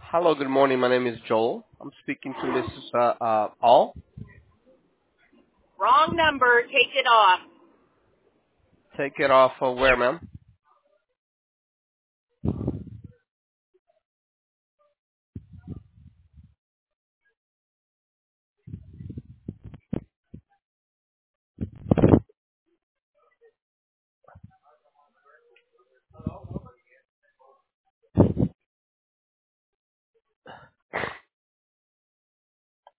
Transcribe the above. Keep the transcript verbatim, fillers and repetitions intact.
Hello, good morning. My name is Joel. I'm speaking to Missus Uh, uh, All. Wrong number. Take it off. Take it off of where, ma'am?